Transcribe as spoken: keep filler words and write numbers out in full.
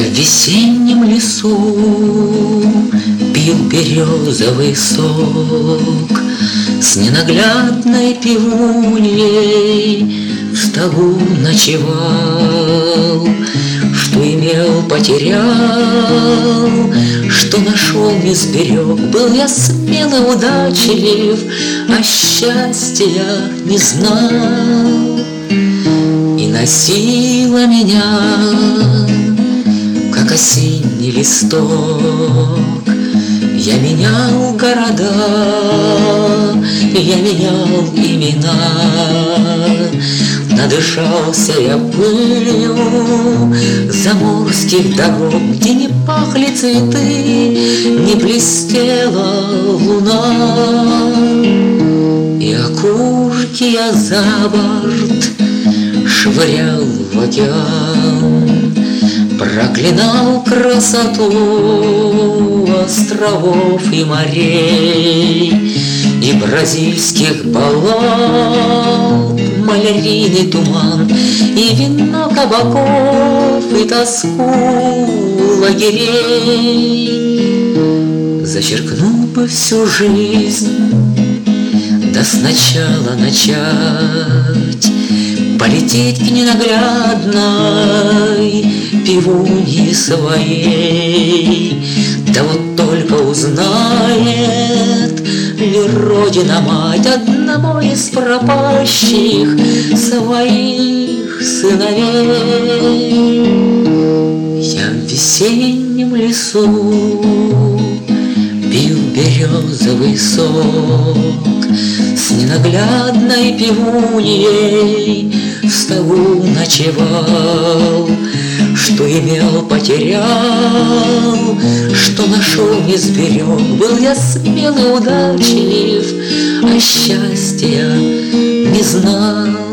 в весеннем лесу пил березовый сок, с ненаглядной пивуньей в стогу ночевал. Что имел, потерял, что нашел, не сберег. Был я смел и удачлив, а счастья не знал. И носила меня, как осенний листок. Я менял города, я менял имена. Надышался я пылью заморских дорог, где не пахли цветы, не блестела луна. И окурки я за борт швырял в океан, проклинал красоту островов и морей, и бразильских болот, малярийный туман, и вино кабаков, и тоску лагерей. Зачеркнул бы всю жизнь, да сначала начать, полететь к ненаглядной пивуньи своей. Да вот только узнает ли Родина-мать одного из пропащих своих сыновей. Я в весеннем лесу пил березовый сок, с ненаглядной пивуньей в стогу ночевал. Что имел, потерял, что нашел, не сберег. Был я смел и удачлив, а счастья не знал.